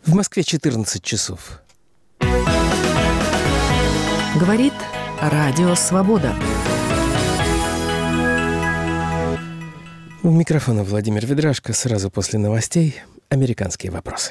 В Москве 14 часов. Говорит Радио Свобода. У микрофона Владимир Ведрашко. Сразу после новостей американские вопросы.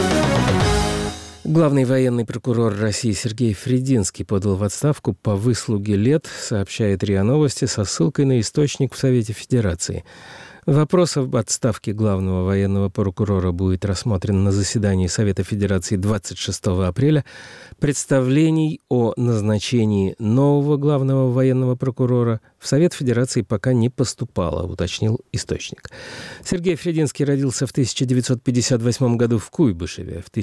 Главный военный прокурор России Сергей Фрединский подал в отставку по выслуге лет, сообщает РИА Новости со ссылкой на источник в Совете Федерации. Вопрос об отставке главного военного прокурора будет рассмотрен на заседании Совета Федерации 26 апреля. Представлений о назначении нового главного военного прокурора в Совет Федерации пока не поступало, уточнил источник. Сергей Фрединский родился в 1958 году в Куйбышеве. В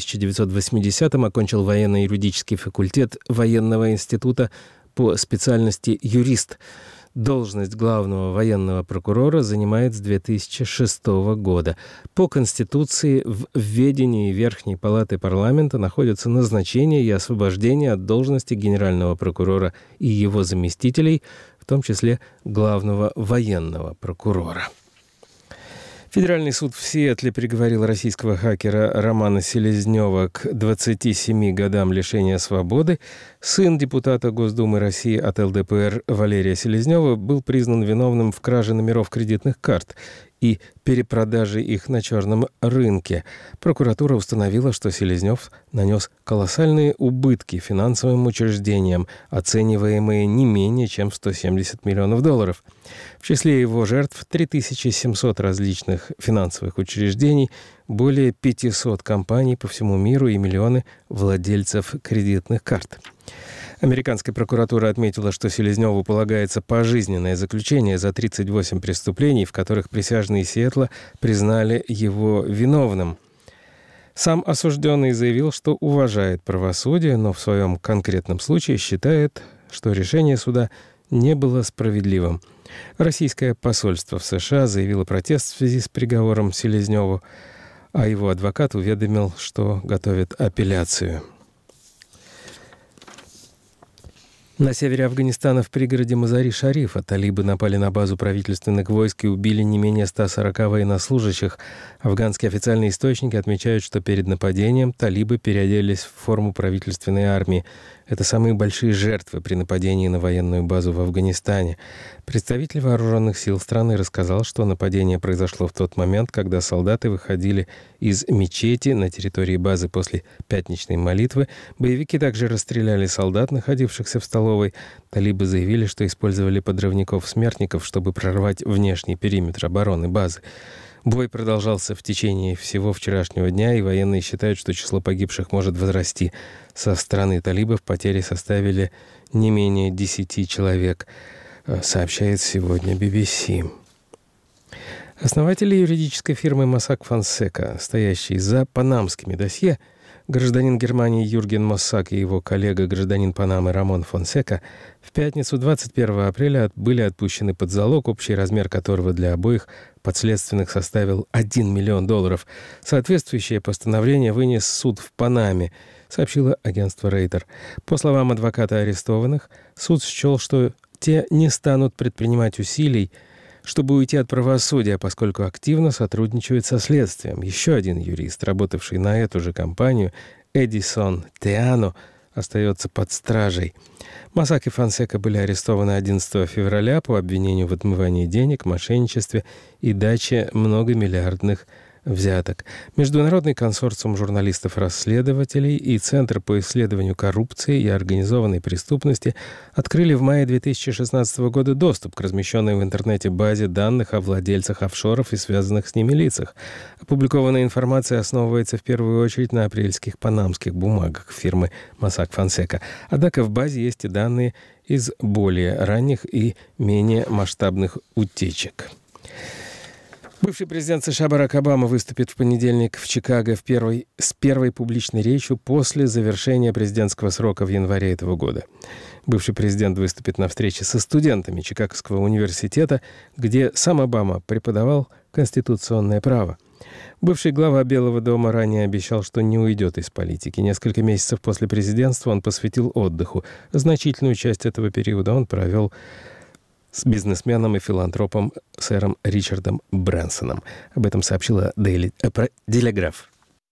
1980-м окончил военно-юридический факультет военного института по специальности юрист. Должность главного военного прокурора занимает с 2006 года. По Конституции в ведении Верхней Палаты парламента находятся назначение и освобождение от должности генерального прокурора и его заместителей, в том числе главного военного прокурора. Федеральный суд в Сиэтле приговорил российского хакера Романа Селезнева к 27 годам лишения свободы. Сын депутата Госдумы России от ЛДПР Валерия Селезнева был признан виновным в краже номеров кредитных карт и перепродаже их на черном рынке. Прокуратура установила, что Селезнев нанес колоссальные убытки финансовым учреждениям, оцениваемые не менее чем в $170 миллионов. В числе его жертв 3700 различных финансовых учреждений, более 500 компаний по всему миру и миллионы владельцев кредитных карт. Американская прокуратура отметила, что Селезневу полагается пожизненное заключение за 38 преступлений, в которых присяжные Сиэтла признали его виновным. Сам осужденный заявил, что уважает правосудие, но в своем конкретном случае считает, что решение суда не было справедливым. Российское посольство в США заявило протест в связи с приговором Селезневу, а его адвокат уведомил, что готовит апелляцию. На севере Афганистана в пригороде Мазари-Шарифа талибы напали на базу правительственных войск и убили не менее 140 военнослужащих. Афганские официальные источники отмечают, что перед нападением талибы переоделись в форму правительственной армии. Это самые большие жертвы при нападении на военную базу в Афганистане. Представитель вооруженных сил страны рассказал, что нападение произошло в тот момент, когда солдаты выходили из мечети на территории базы после пятничной молитвы. Боевики также расстреляли солдат, находившихся в столовой. Талибы заявили, что использовали подрывников-смертников, чтобы прорвать внешний периметр обороны базы. Бой продолжался в течение всего вчерашнего дня, и военные считают, что число погибших может возрасти. Со стороны талибов потери составили не менее 10 человек, сообщает сегодня BBC. Основатели юридической фирмы Mossack Fonseca, стоящие за панамскими досье, гражданин Германии Юрген Моссак и его коллега, гражданин Панамы Рамон Фонсека, в пятницу 21 апреля были отпущены под залог, общий размер которого для обоих подследственных составил $1 миллион. Соответствующее постановление вынес суд в Панаме, сообщило агентство Рейтер. По словам адвоката арестованных, суд счел, что те не станут предпринимать усилий, чтобы уйти от правосудия, поскольку активно сотрудничают со следствием. Еще один юрист, работавший на эту же компанию, Эдисон Теано, остается под стражей. Моссак и Фонсека были арестованы 11 февраля по обвинению в отмывании денег, мошенничестве и даче многомиллиардных взяток. Международный консорциум журналистов-расследователей и Центр по исследованию коррупции и организованной преступности открыли в мае 2016 года доступ к размещенной в интернете базе данных о владельцах офшоров и связанных с ними лицах. Опубликованная информация основывается в первую очередь на апрельских панамских бумагах фирмы Mossack Fonseca. Однако в базе есть и данные из более ранних и менее масштабных утечек. Бывший президент США Барак Обама выступит в понедельник в Чикаго с первой публичной речью после завершения президентского срока в январе этого года. Бывший президент выступит на встрече со студентами Чикагского университета, где сам Обама преподавал конституционное право. Бывший глава Белого дома ранее обещал, что не уйдет из политики. Несколько месяцев после президентства он посвятил отдыху. Значительную часть этого периода он провел с бизнесменом и филантропом сэром Ричардом Брэнсоном. Об этом сообщила Daily Telegraph.